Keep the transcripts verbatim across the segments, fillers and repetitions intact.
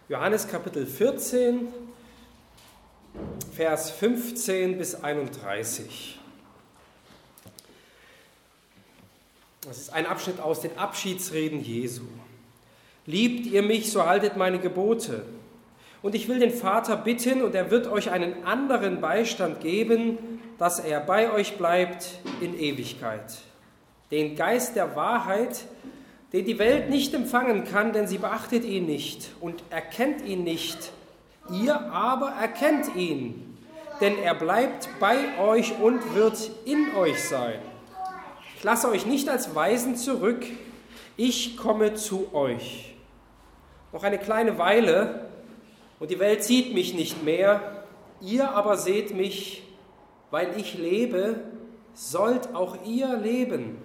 Johannes Kapitel vierzehn, Vers fünfzehn bis einunddreißig. Das ist ein Abschnitt aus den Abschiedsreden Jesu. Liebt ihr mich, so haltet meine Gebote. Und ich will den Vater bitten, und er wird euch einen anderen Beistand geben, dass er bei euch bleibt in Ewigkeit. Den Geist der Wahrheit, den die Welt nicht empfangen kann, denn sie beachtet ihn nicht und erkennt ihn nicht. Ihr aber erkennt ihn, denn er bleibt bei euch und wird in euch sein. Ich lasse euch nicht als Waisen zurück, ich komme zu euch. Noch eine kleine Weile, und die Welt sieht mich nicht mehr, ihr aber seht mich, weil ich lebe, sollt auch ihr leben.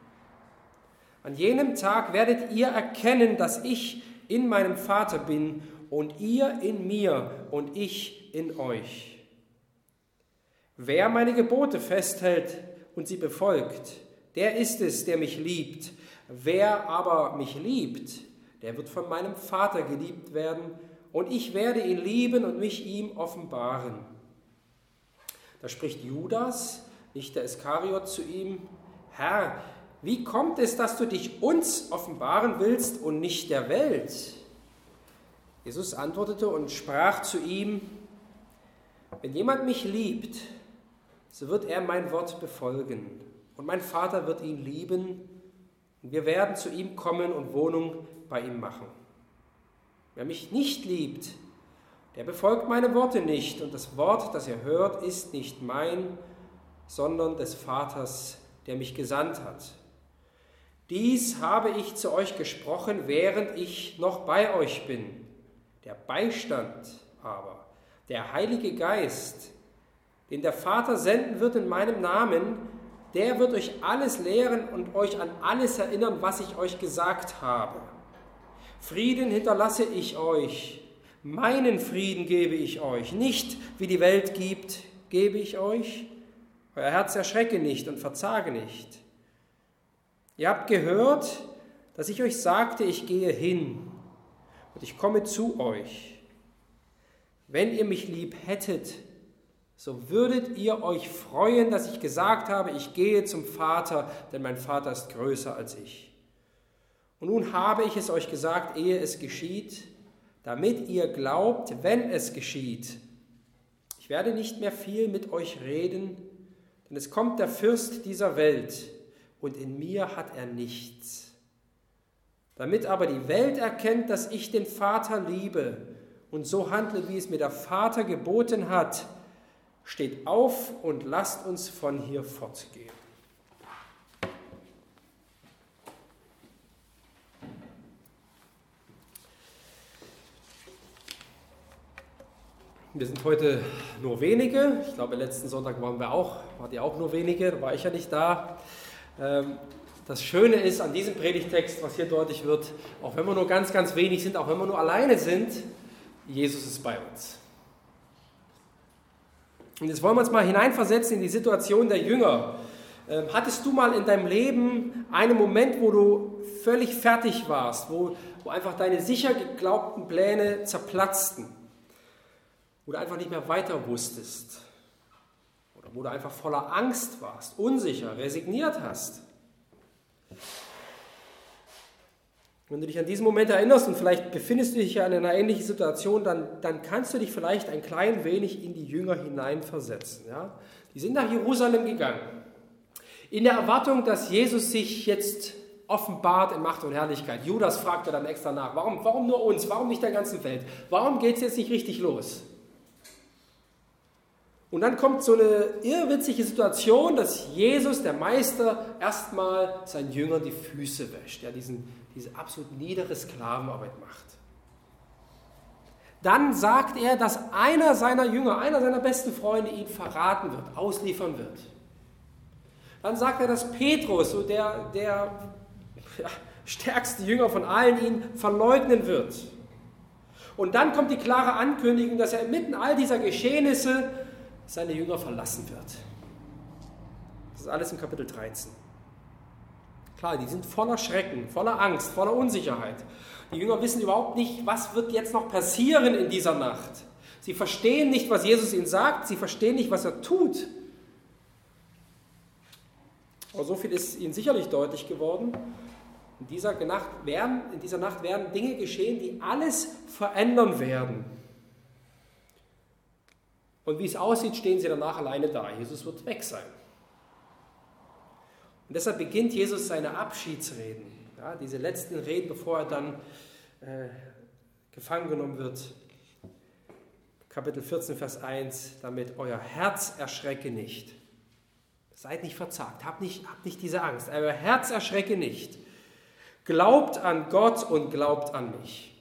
An jenem Tag werdet ihr erkennen, dass ich in meinem Vater bin und ihr in mir und ich in euch. Wer meine Gebote festhält und sie befolgt, der ist es, der mich liebt. Wer aber mich liebt, der wird von meinem Vater geliebt werden, und ich werde ihn lieben und mich ihm offenbaren. Da spricht Judas, nicht der Iskariot, zu ihm: Herr, wie kommt es, dass du dich uns offenbaren willst und nicht der Welt? Jesus antwortete und sprach zu ihm: Wenn jemand mich liebt, so wird er mein Wort befolgen, und mein Vater wird ihn lieben, und wir werden zu ihm kommen und Wohnung bei ihm machen. Wer mich nicht liebt, der befolgt meine Worte nicht, und das Wort, das er hört, ist nicht mein, sondern des Vaters, der mich gesandt hat. Dies habe ich zu euch gesprochen, während ich noch bei euch bin. Der Beistand aber, der Heilige Geist, den der Vater senden wird in meinem Namen, der wird euch alles lehren und euch an alles erinnern, was ich euch gesagt habe. Frieden hinterlasse ich euch, meinen Frieden gebe ich euch, nicht wie die Welt gibt, gebe ich euch. Euer Herz erschrecke nicht und verzage nicht. Ihr habt gehört, dass ich euch sagte, ich gehe hin und ich komme zu euch. Wenn ihr mich lieb hättet, so würdet ihr euch freuen, dass ich gesagt habe, ich gehe zum Vater, denn mein Vater ist größer als ich. Und nun habe ich es euch gesagt, ehe es geschieht, damit ihr glaubt, wenn es geschieht. Ich werde nicht mehr viel mit euch reden, denn es kommt der Fürst dieser Welt, und in mir hat er nichts. Damit aber die Welt erkennt, dass ich den Vater liebe und so handle, wie es mir der Vater geboten hat, steht auf und lasst uns von hier fortgehen. Wir sind heute nur wenige. Ich glaube, letzten Sonntag waren wir auch, wart ihr auch nur wenige, da war ich ja nicht da. Das Schöne ist an diesem Predigtext, was hier deutlich wird, auch wenn wir nur ganz, ganz wenig sind, auch wenn wir nur alleine sind, Jesus ist bei uns. Und jetzt wollen wir uns mal hineinversetzen in die Situation der Jünger. Hattest du mal in deinem Leben einen Moment, wo du völlig fertig warst, wo, wo einfach deine sicher geglaubten Pläne zerplatzten? Wo du einfach nicht mehr weiter wusstest oder wo du einfach voller Angst warst, unsicher, resigniert hast. Wenn du dich an diesen Moment erinnerst und vielleicht befindest du dich ja in einer ähnlichen Situation, dann, dann kannst du dich vielleicht ein klein wenig in die Jünger hineinversetzen. Ja? Die sind nach Jerusalem gegangen, in der Erwartung, dass Jesus sich jetzt offenbart in Macht und Herrlichkeit. Judas fragte dann extra nach, warum, warum nur uns, warum nicht der ganzen Welt, warum geht es jetzt nicht richtig los? Und dann kommt so eine irrwitzige Situation, dass Jesus, der Meister, erstmal seinen Jüngern die Füße wäscht, ja, diesen, diese absolut niedere Sklavenarbeit macht. Dann sagt er, dass einer seiner Jünger, einer seiner besten Freunde ihn verraten wird, ausliefern wird. Dann sagt er, dass Petrus, so der, der ja, stärkste Jünger von allen, ihn verleugnen wird. Und dann kommt die klare Ankündigung, dass er inmitten all dieser Geschehnisse seine Jünger verlassen wird. Das ist alles im Kapitel dreizehn. Klar, die sind voller Schrecken, voller Angst, voller Unsicherheit. Die Jünger wissen überhaupt nicht, was wird jetzt noch passieren in dieser Nacht. Sie verstehen nicht, was Jesus ihnen sagt, sie verstehen nicht, was er tut. Aber so viel ist ihnen sicherlich deutlich geworden. In dieser Nacht werden, in dieser Nacht werden Dinge geschehen, die alles verändern werden. Und wie es aussieht, stehen sie danach alleine da. Jesus wird weg sein. Und deshalb beginnt Jesus seine Abschiedsreden, ja, diese letzten Reden, bevor er dann äh, gefangen genommen wird. Kapitel vierzehn, Vers eins, damit euer Herz erschrecke nicht. Seid nicht verzagt, habt nicht, habt nicht diese Angst. Euer Herz erschrecke nicht. Glaubt an Gott und glaubt an mich.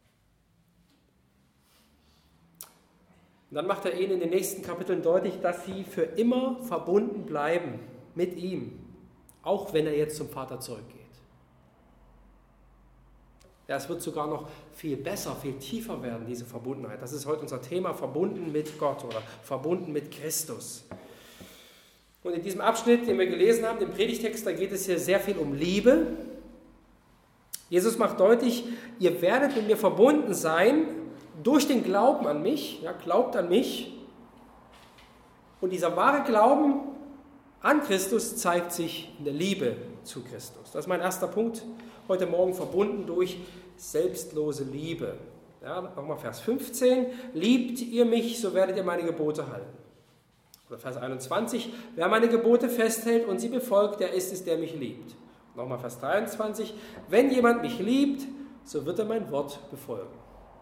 Und dann macht er ihnen in den nächsten Kapiteln deutlich, dass sie für immer verbunden bleiben mit ihm. Auch wenn er jetzt zum Vater zurückgeht. Ja, es wird sogar noch viel besser, viel tiefer werden, diese Verbundenheit. Das ist heute unser Thema, verbunden mit Gott oder verbunden mit Christus. Und in diesem Abschnitt, den wir gelesen haben, dem Predigtext, da geht es hier sehr viel um Liebe. Jesus macht deutlich, ihr werdet mit mir verbunden sein durch den Glauben an mich. Ja, glaubt an mich. Und dieser wahre Glauben an Christus zeigt sich in der Liebe zu Christus. Das ist mein erster Punkt heute Morgen, verbunden durch selbstlose Liebe. Ja, nochmal Vers fünfzehn. Liebt ihr mich, so werdet ihr meine Gebote halten. Oder Vers einundzwanzig. Wer meine Gebote festhält und sie befolgt, der ist es, der mich liebt. Nochmal Vers dreiundzwanzig. Wenn jemand mich liebt, so wird er mein Wort befolgen.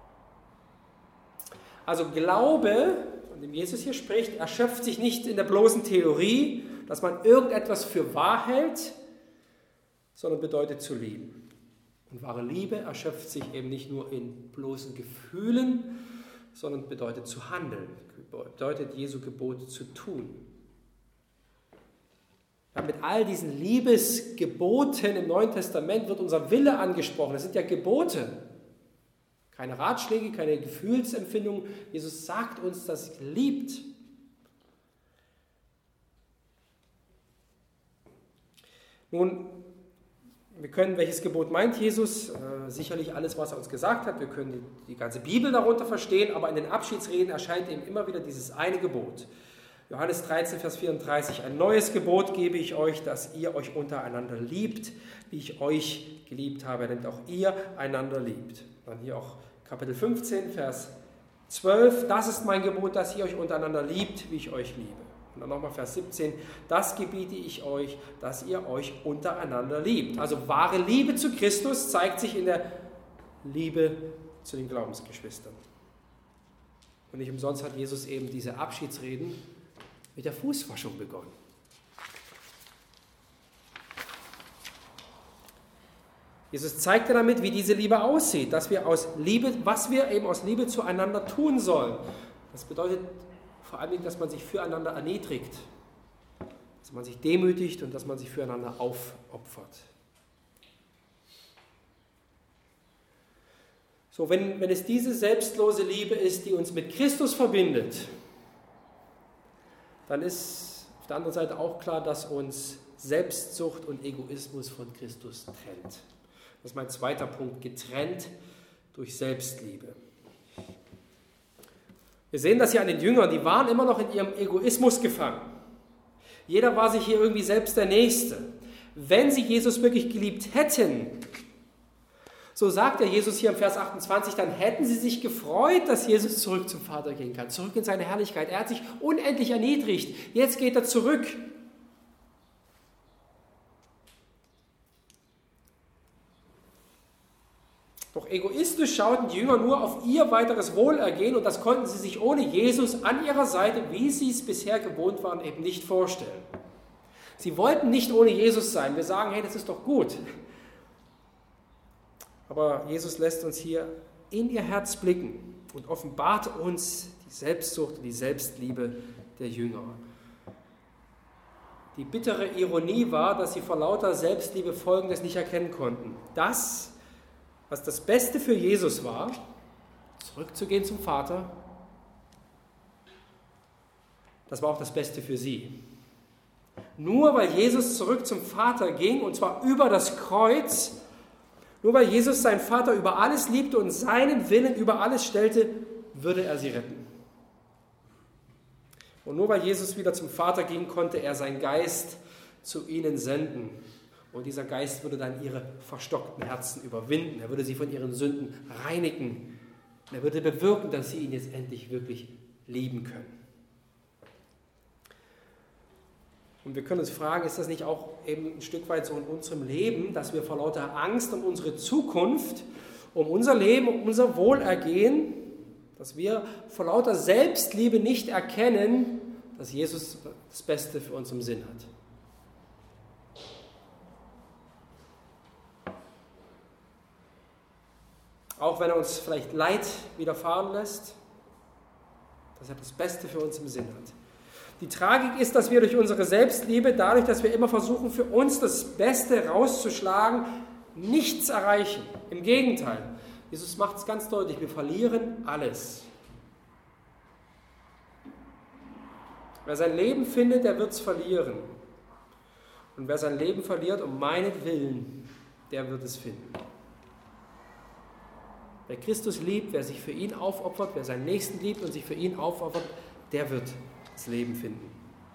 Also Glaube, von dem Jesus hier spricht, erschöpft sich nicht in der bloßen Theorie, dass man irgendetwas für wahr hält, sondern bedeutet zu lieben. Und wahre Liebe erschöpft sich eben nicht nur in bloßen Gefühlen, sondern bedeutet zu handeln, bedeutet Jesu Gebot zu tun. Ja, mit all diesen Liebesgeboten im Neuen Testament wird unser Wille angesprochen. Das sind ja Gebote, keine Ratschläge, keine Gefühlsempfindungen. Jesus sagt uns, dass er liebt. Nun, wir können, welches Gebot meint Jesus? Äh, sicherlich alles, was er uns gesagt hat. Wir können die, die ganze Bibel darunter verstehen, aber in den Abschiedsreden erscheint eben immer wieder dieses eine Gebot. Johannes dreizehn, Vers vierunddreißig. Ein neues Gebot gebe ich euch, dass ihr euch untereinander liebt, wie ich euch geliebt habe, damit auch ihr einander liebt. Dann hier auch Kapitel fünfzehn, Vers zwölf. Das ist mein Gebot, dass ihr euch untereinander liebt, wie ich euch liebe. Und dann nochmal Vers siebzehn, das gebiete ich euch, dass ihr euch untereinander liebt. Also wahre Liebe zu Christus zeigt sich in der Liebe zu den Glaubensgeschwistern. Und nicht umsonst hat Jesus eben diese Abschiedsreden mit der Fußwaschung begonnen. Jesus zeigte damit, wie diese Liebe aussieht, dass wir aus Liebe, was wir eben aus Liebe zueinander tun sollen. Das bedeutet vor allem, dass man sich füreinander erniedrigt, dass man sich demütigt und dass man sich füreinander aufopfert. So, wenn, wenn es diese selbstlose Liebe ist, die uns mit Christus verbindet, dann ist auf der anderen Seite auch klar, dass uns Selbstsucht und Egoismus von Christus trennt. Das ist mein zweiter Punkt, getrennt durch Selbstliebe. Wir sehen das ja an den Jüngern, die waren immer noch in ihrem Egoismus gefangen. Jeder war sich hier irgendwie selbst der Nächste. Wenn sie Jesus wirklich geliebt hätten, so sagt der Jesus hier im Vers achtundzwanzig, dann hätten sie sich gefreut, dass Jesus zurück zum Vater gehen kann, zurück in seine Herrlichkeit. Er hat sich unendlich erniedrigt, jetzt geht er zurück. Doch egoistisch schauten die Jünger nur auf ihr weiteres Wohlergehen und das konnten sie sich ohne Jesus an ihrer Seite, wie sie es bisher gewohnt waren, eben nicht vorstellen. Sie wollten nicht ohne Jesus sein. Wir sagen, hey, das ist doch gut. Aber Jesus lässt uns hier in ihr Herz blicken und offenbart uns die Selbstsucht und die Selbstliebe der Jünger. Die bittere Ironie war, dass sie vor lauter Selbstliebe Folgendes nicht erkennen konnten. Das, was das Beste für Jesus war, zurückzugehen zum Vater, das war auch das Beste für sie. Nur weil Jesus zurück zum Vater ging, und zwar über das Kreuz, nur weil Jesus seinen Vater über alles liebte und seinen Willen über alles stellte, würde er sie retten. Und nur weil Jesus wieder zum Vater ging, konnte er seinen Geist zu ihnen senden. Und dieser Geist würde dann ihre verstockten Herzen überwinden. Er würde sie von ihren Sünden reinigen. Er würde bewirken, dass sie ihn jetzt endlich wirklich lieben können. Und wir können uns fragen, ist das nicht auch eben ein Stück weit so in unserem Leben, dass wir vor lauter Angst um unsere Zukunft, um unser Leben, um unser Wohlergehen, dass wir vor lauter Selbstliebe nicht erkennen, dass Jesus das Beste für uns im Sinn hat. Auch wenn er uns vielleicht Leid widerfahren lässt, dass er das Beste für uns im Sinn hat. Die Tragik ist, dass wir durch unsere Selbstliebe, dadurch, dass wir immer versuchen, für uns das Beste rauszuschlagen, nichts erreichen. Im Gegenteil, Jesus macht es ganz deutlich, wir verlieren alles. Wer sein Leben findet, der wird es verlieren. Und wer sein Leben verliert, um meinetwillen, der wird es finden. Wer Christus liebt, wer sich für ihn aufopfert, wer seinen Nächsten liebt und sich für ihn aufopfert, der wird das Leben finden.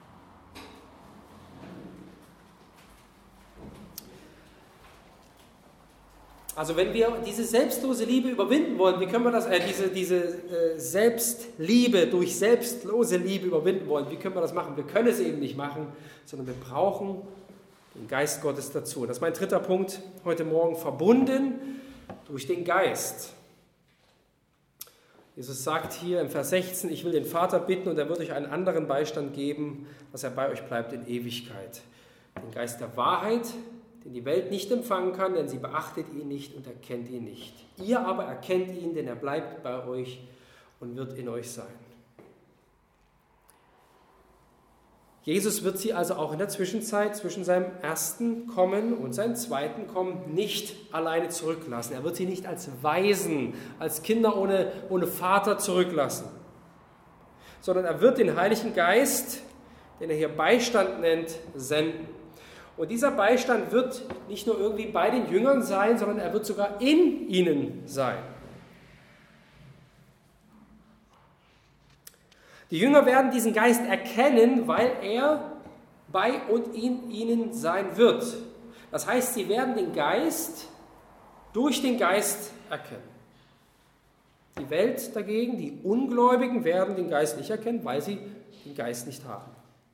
Also wenn wir diese selbstlose Liebe überwinden wollen, wie können wir das, äh, diese, diese äh, Selbstliebe durch selbstlose Liebe überwinden wollen, wie können wir das machen? Wir können es eben nicht machen, sondern wir brauchen den Geist Gottes dazu. Das ist mein dritter Punkt heute Morgen, verbunden durch den Geist. Jesus sagt hier im Vers sechzehn, ich will den Vater bitten und er wird euch einen anderen Beistand geben, dass er bei euch bleibt in Ewigkeit. Den Geist der Wahrheit, den die Welt nicht empfangen kann, denn sie beachtet ihn nicht und erkennt ihn nicht. Ihr aber erkennt ihn, denn er bleibt bei euch und wird in euch sein. Jesus wird sie also auch in der Zwischenzeit zwischen seinem ersten Kommen und seinem zweiten Kommen nicht alleine zurücklassen. Er wird sie nicht als Waisen, als Kinder ohne, ohne Vater zurücklassen, sondern er wird den Heiligen Geist, den er hier Beistand nennt, senden. Und dieser Beistand wird nicht nur irgendwie bei den Jüngern sein, sondern er wird sogar in ihnen sein. Die Jünger werden diesen Geist erkennen, weil er bei und in ihnen sein wird. Das heißt, sie werden den Geist durch den Geist erkennen. Die Welt dagegen, die Ungläubigen, werden den Geist nicht erkennen, weil sie den Geist nicht haben.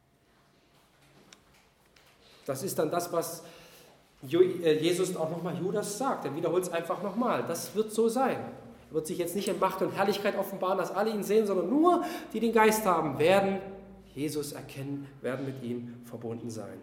Das ist dann das, was Jesus auch nochmal Judas sagt. Er wiederholt es einfach nochmal. Das wird so sein. Er wird sich jetzt nicht in Macht und Herrlichkeit offenbaren, dass alle ihn sehen, sondern nur die den Geist haben, werden Jesus erkennen, werden mit ihm verbunden sein.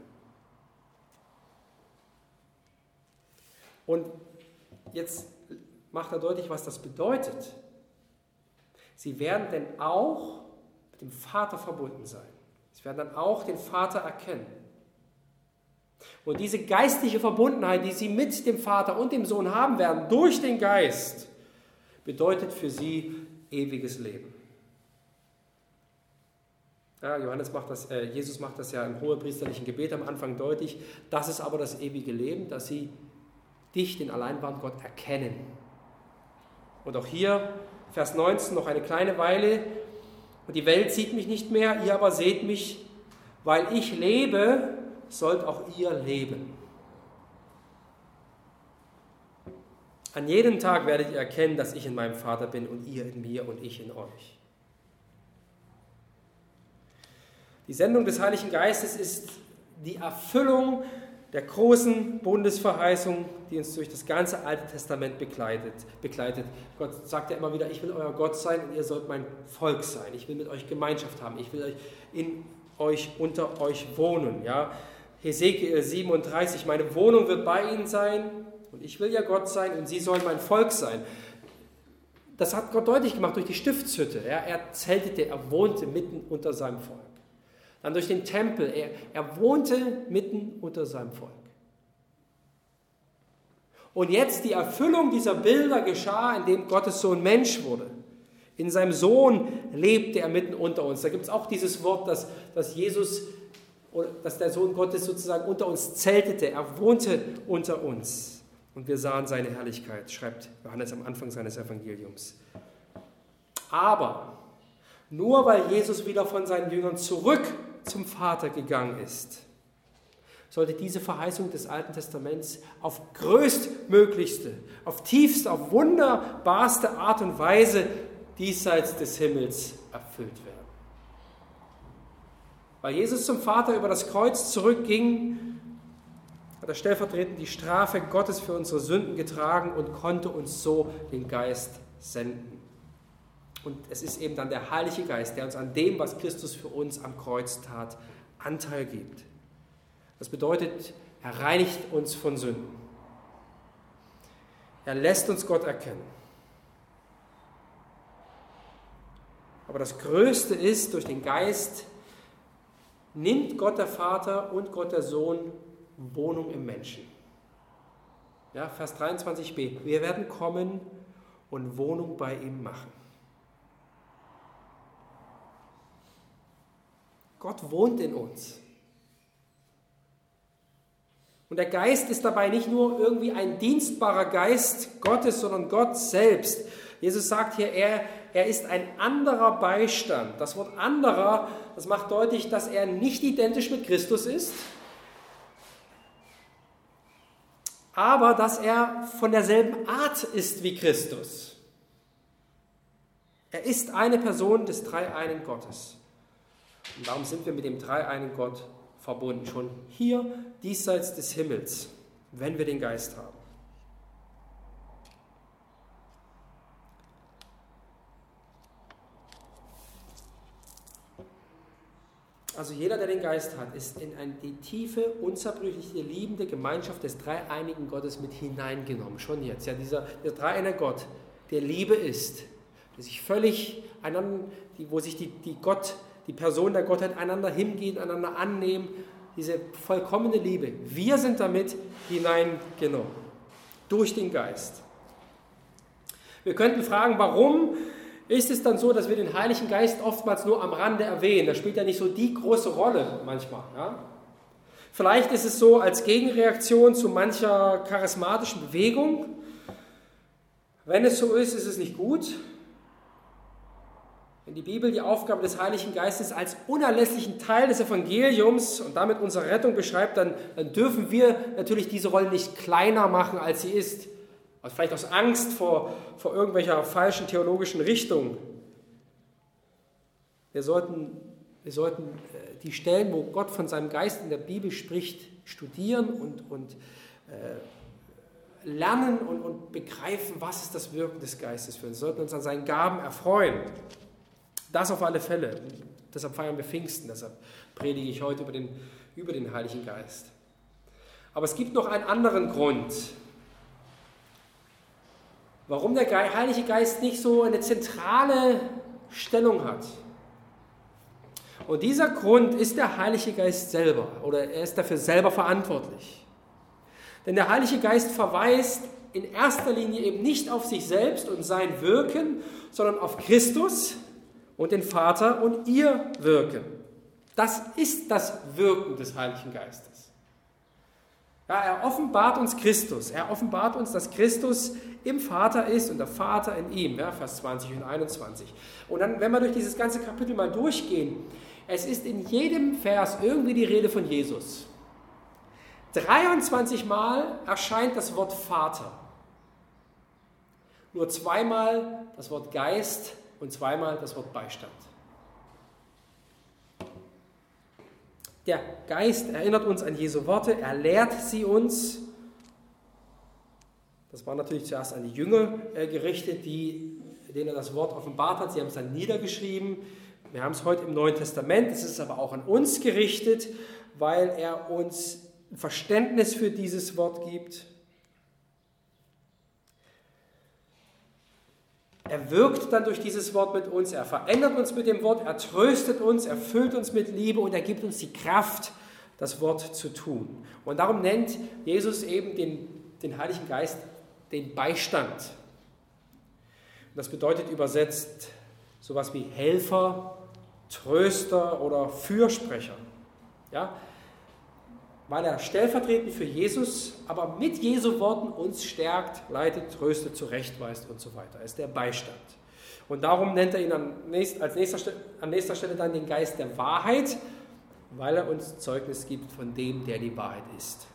Und jetzt macht er deutlich, was das bedeutet. Sie werden denn auch mit dem Vater verbunden sein. Sie werden dann auch den Vater erkennen. Und diese geistliche Verbundenheit, die sie mit dem Vater und dem Sohn haben werden, durch den Geist, bedeutet für sie ewiges Leben. Ja, Johannes macht das, äh, Jesus macht das ja im hohepriesterlichen Gebet am Anfang deutlich. Das ist aber das ewige Leben, dass sie dich, den alleinwahren Gott, erkennen. Und auch hier, Vers neunzehn, noch eine kleine Weile. Und die Welt sieht mich nicht mehr, ihr aber seht mich, weil ich lebe, sollt auch ihr leben. An jedem Tag werdet ihr erkennen, dass ich in meinem Vater bin und ihr in mir und ich in euch. Die Sendung des Heiligen Geistes ist die Erfüllung der großen Bundesverheißung, die uns durch das ganze Alte Testament begleitet. begleitet. Gott sagt ja immer wieder, ich will euer Gott sein und ihr sollt mein Volk sein. Ich will mit euch Gemeinschaft haben. Ich will euch in euch, unter euch wohnen. Ja? Hesekiel siebenunddreißig, meine Wohnung wird bei ihnen sein. Und ich will ja Gott sein und sie sollen mein Volk sein. Das hat Gott deutlich gemacht durch die Stiftshütte. Ja, er zeltete, er wohnte mitten unter seinem Volk. Dann durch den Tempel, er, er wohnte mitten unter seinem Volk. Und jetzt die Erfüllung dieser Bilder geschah, indem Gottes Sohn Mensch wurde. In seinem Sohn lebte er mitten unter uns. Da gibt es auch dieses Wort, dass, dass Jesus dass der Sohn Gottes sozusagen unter uns zeltete. Er wohnte unter uns. Und wir sahen seine Herrlichkeit, schreibt Johannes am Anfang seines Evangeliums. Aber nur weil Jesus wieder von seinen Jüngern zurück zum Vater gegangen ist, sollte diese Verheißung des Alten Testaments auf größtmöglichste, auf tiefste, auf wunderbarste Art und Weise diesseits des Himmels erfüllt werden. Weil Jesus zum Vater über das Kreuz zurückging, hat er stellvertretend die Strafe Gottes für unsere Sünden getragen und konnte uns so den Geist senden. Und es ist eben dann der Heilige Geist, der uns an dem, was Christus für uns am Kreuz tat, Anteil gibt. Das bedeutet, er reinigt uns von Sünden. Er lässt uns Gott erkennen. Aber das Größte ist, durch den Geist nimmt Gott der Vater und Gott der Sohn Wohnung im Menschen. Ja, Vers dreiundzwanzig b. Wir werden kommen und Wohnung bei ihm machen. Gott wohnt in uns. Und der Geist ist dabei nicht nur irgendwie ein dienstbarer Geist Gottes, sondern Gott selbst. Jesus sagt hier, er, er ist ein anderer Beistand. Das Wort anderer, das macht deutlich, dass er nicht identisch mit Christus ist, aber dass er von derselben Art ist wie Christus. Er ist eine Person des dreieinen Gottes. Und darum sind wir mit dem dreieinen Gott verbunden, schon hier diesseits des Himmels, wenn wir den Geist haben. Also jeder, der den Geist hat, ist in eine, die tiefe, unzerbrüchliche, liebende Gemeinschaft des dreieinigen Gottes mit hineingenommen. Schon jetzt. Ja, dieser, der dreieine Gott, der Liebe ist, der sich völlig einander, die, wo sich die, die Gott, die Person der Gottheit einander hingehen, einander annehmen, diese vollkommene Liebe. Wir sind damit hineingenommen, durch den Geist. Wir könnten fragen, warum ist es dann so, dass wir den Heiligen Geist oftmals nur am Rande erwähnen? Das spielt ja nicht so die große Rolle manchmal. Ja? Vielleicht ist es so als Gegenreaktion zu mancher charismatischen Bewegung. Wenn es so ist, ist es nicht gut. Wenn die Bibel die Aufgabe des Heiligen Geistes als unerlässlichen Teil des Evangeliums und damit unsere Rettung beschreibt, dann, dann dürfen wir natürlich diese Rolle nicht kleiner machen, als sie ist. Also vielleicht aus Angst vor, vor irgendwelcher falschen theologischen Richtung. Wir sollten, wir sollten die Stellen, wo Gott von seinem Geist in der Bibel spricht, studieren und, und äh, lernen und, und begreifen, was ist das Wirken des Geistes für uns. Wir sollten uns an seinen Gaben erfreuen. Das auf alle Fälle. Deshalb feiern wir Pfingsten, deshalb predige ich heute über den, über den Heiligen Geist. Aber es gibt noch einen anderen Grund, warum der Heilige Geist nicht so eine zentrale Stellung hat. Und dieser Grund ist der Heilige Geist selber, oder er ist dafür selber verantwortlich. Denn der Heilige Geist verweist in erster Linie eben nicht auf sich selbst und sein Wirken, sondern auf Christus und den Vater und ihr Wirken. Das ist das Wirken des Heiligen Geistes. Ja, er offenbart uns Christus. Er offenbart uns, dass Christus im Vater ist und der Vater in ihm. Ja, Vers zwanzig und einundzwanzig. Und dann, wenn wir durch dieses ganze Kapitel mal durchgehen, es ist in jedem Vers irgendwie die Rede von Jesus. dreiundzwanzig Mal erscheint das Wort Vater. Nur zweimal das Wort Geist und zweimal das Wort Beistand. Der Geist erinnert uns an Jesu Worte, er lehrt sie uns. Das war natürlich zuerst an die Jünger gerichtet, die, denen er das Wort offenbart hat. Sie haben es dann niedergeschrieben. Wir haben es heute im Neuen Testament. Es ist aber auch an uns gerichtet, weil er uns Verständnis für dieses Wort gibt. Er wirkt dann durch dieses Wort mit uns, er verändert uns mit dem Wort, er tröstet uns, er füllt uns mit Liebe und er gibt uns die Kraft, das Wort zu tun. Und darum nennt Jesus eben den, den Heiligen Geist den Beistand. Und das bedeutet übersetzt sowas wie Helfer, Tröster oder Fürsprecher. Ja? Weil er stellvertretend für Jesus, aber mit Jesu Worten uns stärkt, leitet, tröstet, zurechtweist und so weiter. Er ist der Beistand. Und darum nennt er ihn an nächster, als nächster Stelle, an nächster Stelle dann den Geist der Wahrheit, weil er uns Zeugnis gibt von dem, der die Wahrheit ist.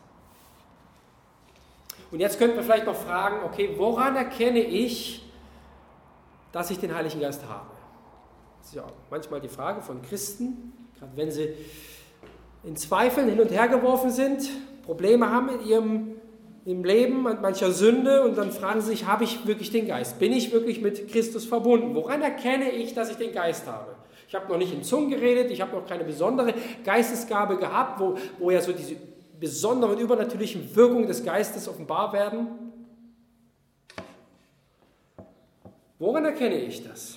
Und jetzt könnten wir vielleicht noch fragen, okay, woran erkenne ich, dass ich den Heiligen Geist habe? Das ist ja manchmal die Frage von Christen, gerade wenn sie in Zweifeln hin und her geworfen sind, Probleme haben in ihrem im Leben, an mancher Sünde, und dann fragen sie sich, habe ich wirklich den Geist? Bin ich wirklich mit Christus verbunden? Woran erkenne ich, dass ich den Geist habe? Ich habe noch nicht in Zungen geredet, ich habe noch keine besondere Geistesgabe gehabt, wo, wo ja so diese besonderen übernatürlichen Wirkungen des Geistes offenbar werden. Woran erkenne ich das?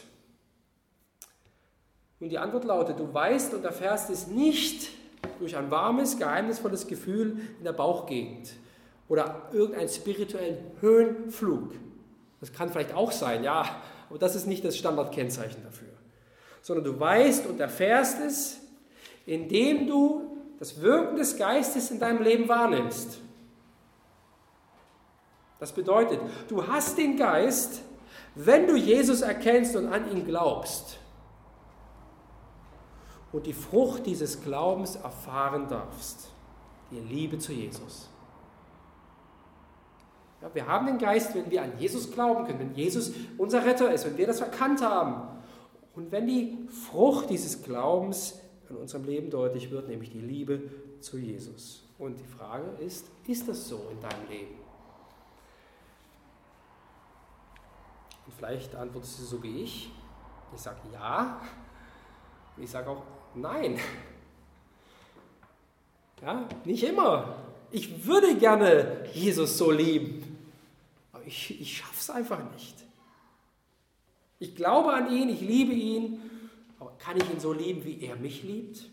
Und die Antwort lautet, du weißt und erfährst es nicht durch ein warmes, geheimnisvolles Gefühl in der Bauchgegend oder irgendeinen spirituellen Höhenflug. Das kann vielleicht auch sein, ja, aber das ist nicht das Standardkennzeichen dafür. Sondern du weißt und erfährst es, indem du das Wirken des Geistes in deinem Leben wahrnimmst. Das bedeutet, du hast den Geist, wenn du Jesus erkennst und an ihn glaubst und die Frucht dieses Glaubens erfahren darfst, die Liebe zu Jesus. Ja, wir haben den Geist, wenn wir an Jesus glauben können, wenn Jesus unser Retter ist, wenn wir das erkannt haben und wenn die Frucht dieses Glaubens in unserem Leben deutlich wird, nämlich die Liebe zu Jesus. Und die Frage ist, ist das so in deinem Leben? Und vielleicht antwortest du so wie ich. Ich sage ja. Und ich sage auch nein. Ja, nicht immer. Ich würde gerne Jesus so lieben, aber ich, ich schaffe es einfach nicht. Ich glaube an ihn, ich liebe ihn, aber kann ich ihn so lieben, wie er mich liebt?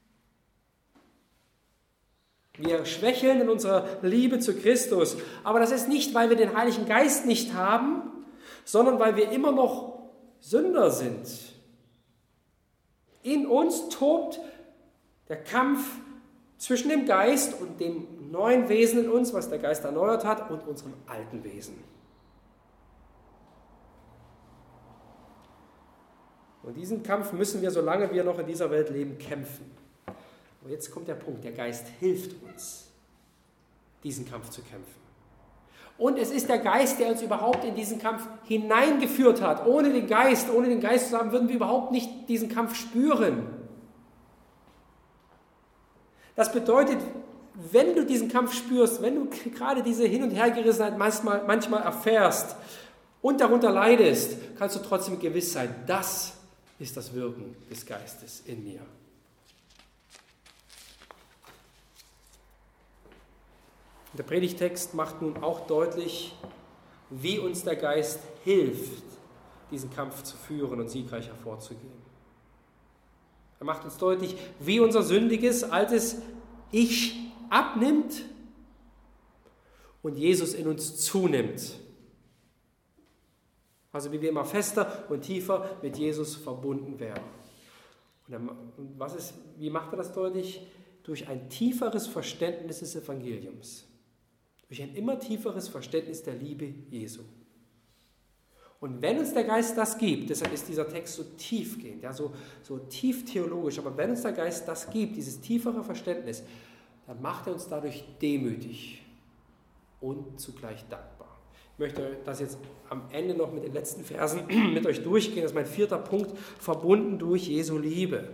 Wir schwächeln in unserer Liebe zu Christus, aber das ist nicht, weil wir den Heiligen Geist nicht haben, sondern weil wir immer noch Sünder sind. In uns tobt der Kampf zwischen dem Geist und dem neuen Wesen in uns, was der Geist erneuert hat, und unserem alten Wesen. Und diesen Kampf müssen wir, solange wir noch in dieser Welt leben, kämpfen. Und jetzt kommt der Punkt, der Geist hilft uns, diesen Kampf zu kämpfen. Und es ist der Geist, der uns überhaupt in diesen Kampf hineingeführt hat. Ohne den Geist, ohne den Geist zu haben, würden wir überhaupt nicht diesen Kampf spüren. Das bedeutet, wenn du diesen Kampf spürst, wenn du gerade diese Hin- und Hergerissenheit manchmal, manchmal erfährst und darunter leidest, kannst du trotzdem gewiss sein, das ist das Wirken des Geistes in mir. Der Predigtext macht nun auch deutlich, wie uns der Geist hilft, diesen Kampf zu führen und siegreich hervorzugehen. Er macht uns deutlich, wie unser sündiges, altes Ich abnimmt und Jesus in uns zunimmt. Also wie wir immer fester und tiefer mit Jesus verbunden werden. Und was ist, wie macht er das deutlich? Durch ein tieferes Verständnis des Evangeliums. Durch ein immer tieferes Verständnis der Liebe Jesu. Und wenn uns der Geist das gibt, deshalb ist dieser Text so tiefgehend, ja, so, so tief theologisch, aber wenn uns der Geist das gibt, dieses tiefere Verständnis, dann macht er uns dadurch demütig und zugleich dankbar. Ich möchte das jetzt am Ende noch mit den letzten Versen mit euch durchgehen. Das ist mein vierter Punkt, verbunden durch Jesu Liebe.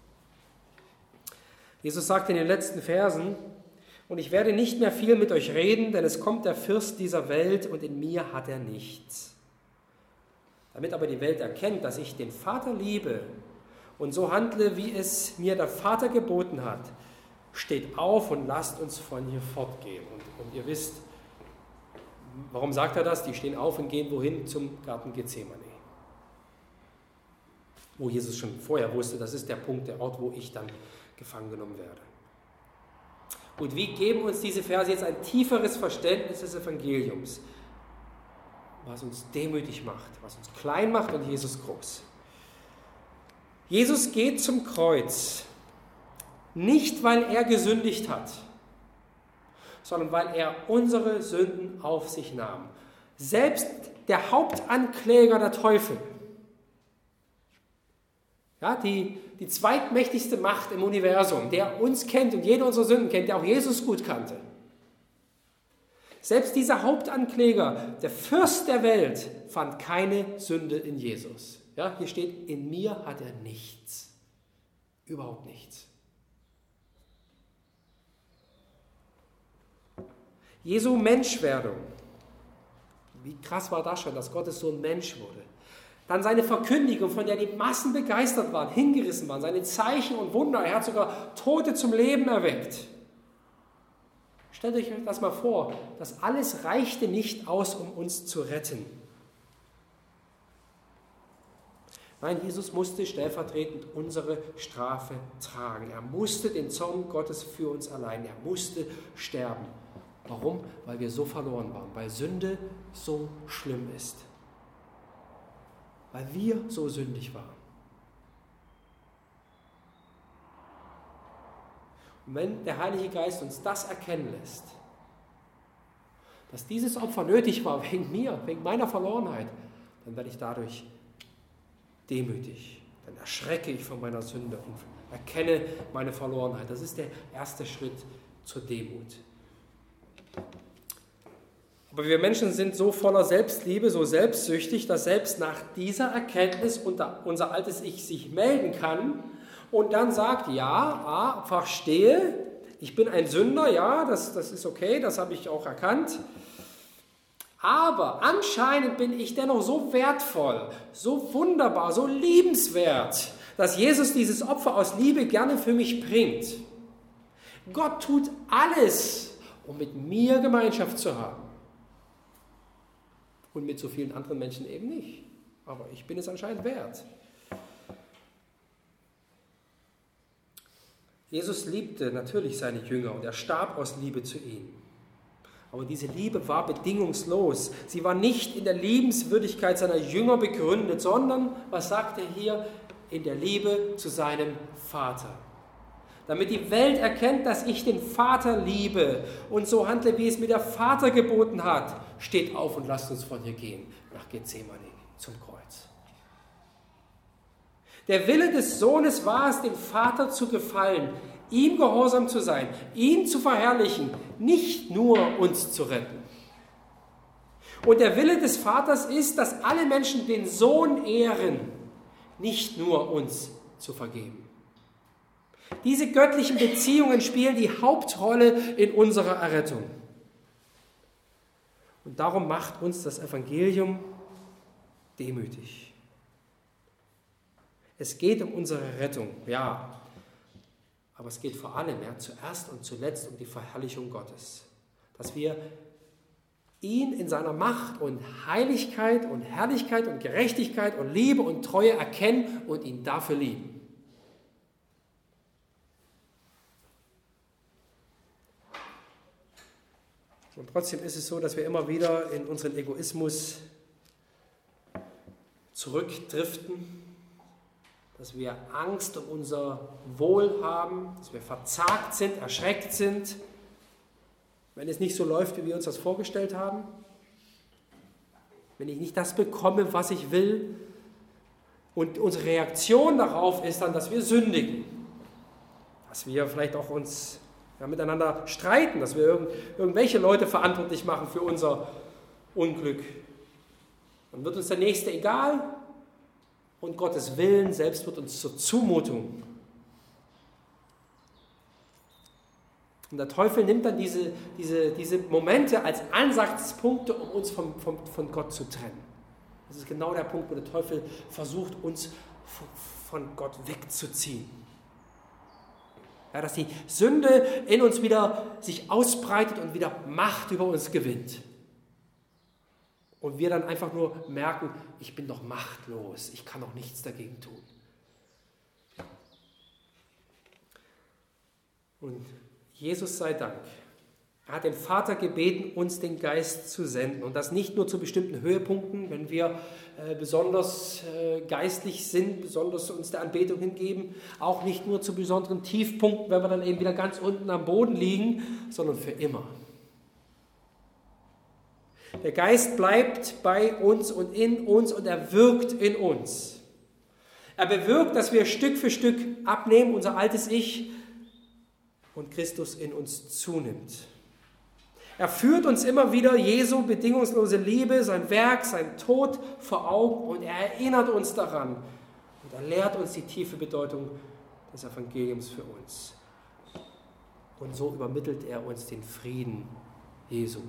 Jesus sagt in den letzten Versen, und ich werde nicht mehr viel mit euch reden, denn es kommt der Fürst dieser Welt und in mir hat er nichts. Damit aber die Welt erkennt, dass ich den Vater liebe und so handle, wie es mir der Vater geboten hat, steht auf und lasst uns von hier fortgehen. Und, und ihr wisst, warum sagt er das? Die stehen auf und gehen wohin? Zum Garten Gethsemane. Wo Jesus schon vorher wusste, das ist der Punkt, der Ort, wo ich dann gefangen genommen werde. Und wie geben uns diese Verse jetzt ein tieferes Verständnis des Evangeliums, was uns demütig macht, was uns klein macht und Jesus groß. Jesus geht zum Kreuz, Nicht, weil er gesündigt hat, sondern weil er unsere Sünden auf sich nahm. Selbst der Hauptankläger der Teufel, ja, die, die zweitmächtigste Macht im Universum, der uns kennt und jede unserer Sünden kennt, der auch Jesus gut kannte. Selbst dieser Hauptankläger, der Fürst der Welt, fand keine Sünde in Jesus. Ja, hier steht, in mir hat er nichts. Überhaupt nichts. Jesu Menschwerdung. Wie krass war das schon, dass Gottes Sohn Mensch wurde. Dann seine Verkündigung, von der die Massen begeistert waren, hingerissen waren, seine Zeichen und Wunder. Er hat sogar Tote zum Leben erweckt. Stellt euch das mal vor, das alles reichte nicht aus, um uns zu retten. Nein, Jesus musste stellvertretend unsere Strafe tragen. Er musste den Zorn Gottes für uns allein. Er musste sterben. Warum? Weil wir so verloren waren, weil Sünde so schlimm ist. Weil wir so sündig waren. Und wenn der Heilige Geist uns das erkennen lässt, dass dieses Opfer nötig war wegen mir, wegen meiner Verlorenheit, dann werde ich dadurch demütig. Dann erschrecke ich von meiner Sünde und erkenne meine Verlorenheit. Das ist der erste Schritt zur Demut. Aber wir Menschen sind so voller Selbstliebe, so selbstsüchtig, dass selbst nach dieser Erkenntnis unser altes Ich sich melden kann und dann sagt, ja, ah, verstehe, ich bin ein Sünder, ja, das, das ist okay, das habe ich auch erkannt. Aber anscheinend bin ich dennoch so wertvoll, so wunderbar, so liebenswert, dass Jesus dieses Opfer aus Liebe gerne für mich bringt. Gott tut alles, um mit mir Gemeinschaft zu haben. Und mit so vielen anderen Menschen eben nicht. Aber ich bin es anscheinend wert. Jesus liebte natürlich seine Jünger und er starb aus Liebe zu ihnen. Aber diese Liebe war bedingungslos. Sie war nicht in der Liebenswürdigkeit seiner Jünger begründet, sondern, was sagt er hier, in der Liebe zu seinem Vater. Damit die Welt erkennt, dass ich den Vater liebe und so handle, wie es mir der Vater geboten hat. Steht auf und lasst uns von hier gehen, nach Gethsemane, zum Kreuz. Der Wille des Sohnes war es, dem Vater zu gefallen, ihm gehorsam zu sein, ihn zu verherrlichen, nicht nur uns zu retten. Und der Wille des Vaters ist, dass alle Menschen den Sohn ehren, nicht nur uns zu vergeben. Diese göttlichen Beziehungen spielen die Hauptrolle in unserer Errettung. Und darum macht uns das Evangelium demütig. Es geht um unsere Rettung, ja, aber es geht vor allem, ja, zuerst und zuletzt um die Verherrlichung Gottes. Dass wir ihn in seiner Macht und Heiligkeit und Herrlichkeit und Gerechtigkeit und Liebe und Treue erkennen und ihn dafür lieben. Und trotzdem ist es so, dass wir immer wieder in unseren Egoismus zurückdriften, dass wir Angst um unser Wohl haben, dass wir verzagt sind, erschreckt sind, wenn es nicht so läuft, wie wir uns das vorgestellt haben, wenn ich nicht das bekomme, was ich will. Und unsere Reaktion darauf ist dann, dass wir sündigen, dass wir vielleicht auch uns ja, miteinander streiten, dass wir irgend, irgendwelche Leute verantwortlich machen für unser Unglück. Dann wird uns der Nächste egal und Gottes Willen selbst wird uns zur Zumutung. Und der Teufel nimmt dann diese, diese, diese Momente als Ansatzpunkte, um uns vom, vom, von Gott zu trennen. Das ist genau der Punkt, wo der Teufel versucht, uns von Gott wegzuziehen. Ja, dass die Sünde in uns wieder sich ausbreitet und wieder Macht über uns gewinnt. Und wir dann einfach nur merken, ich bin doch machtlos, ich kann doch nichts dagegen tun. Und Jesus sei Dank, Er hat den Vater gebeten, uns den Geist zu senden. Und das nicht nur zu bestimmten Höhepunkten, wenn wir äh, besonders äh, geistlich sind, besonders uns der Anbetung hingeben. Auch nicht nur zu besonderen Tiefpunkten, wenn wir dann eben wieder ganz unten am Boden liegen, sondern für immer. Der Geist bleibt bei uns und in uns und er wirkt in uns. Er bewirkt, dass wir Stück für Stück abnehmen, unser altes Ich, und Christus in uns zunimmt. Er führt uns immer wieder Jesu bedingungslose Liebe, sein Werk, sein Tod vor Augen und er erinnert uns daran. Und er lehrt uns die tiefe Bedeutung des Evangeliums für uns. Und so übermittelt er uns den Frieden Jesu.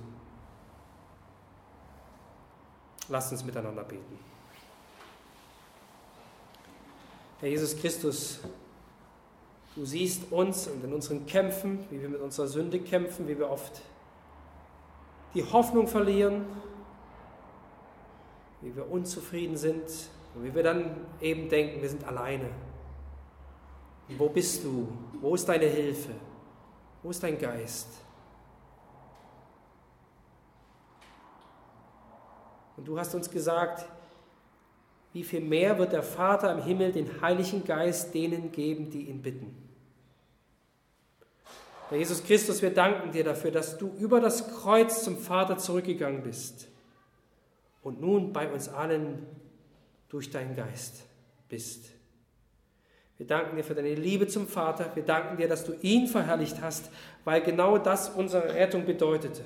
Lasst uns miteinander beten. Herr Jesus Christus, du siehst uns und in unseren Kämpfen, wie wir mit unserer Sünde kämpfen, wie wir oft die Hoffnung verlieren, wie wir unzufrieden sind und wie wir dann eben denken, wir sind alleine. Und wo bist du? Wo ist deine Hilfe? Wo ist dein Geist? Und du hast uns gesagt, wie viel mehr wird der Vater im Himmel den Heiligen Geist denen geben, die ihn bitten. Herr Jesus Christus, wir danken dir dafür, dass du über das Kreuz zum Vater zurückgegangen bist und nun bei uns allen durch deinen Geist bist. Wir danken dir für deine Liebe zum Vater. Wir danken dir, dass du ihn verherrlicht hast, weil genau das unsere Rettung bedeutete.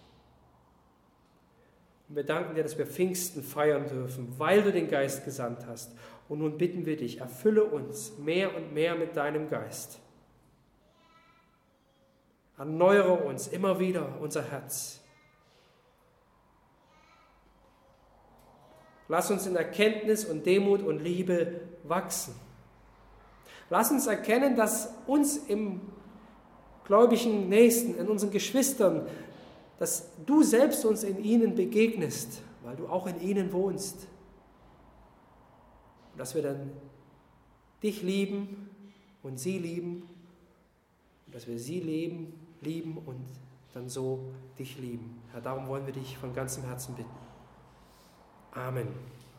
Und wir danken dir, dass wir Pfingsten feiern dürfen, weil du den Geist gesandt hast. Und nun bitten wir dich, erfülle uns mehr und mehr mit deinem Geist. Erneuere uns immer wieder unser Herz. Lass uns in Erkenntnis und Demut und Liebe wachsen. Lass uns erkennen, dass uns im gläubigen Nächsten, in unseren Geschwistern, dass du selbst uns in ihnen begegnest, weil du auch in ihnen wohnst. Und dass wir dann dich lieben und sie lieben und dass wir sie leben, lieben und dann so dich lieben. Herr, darum wollen wir dich von ganzem Herzen bitten. Amen.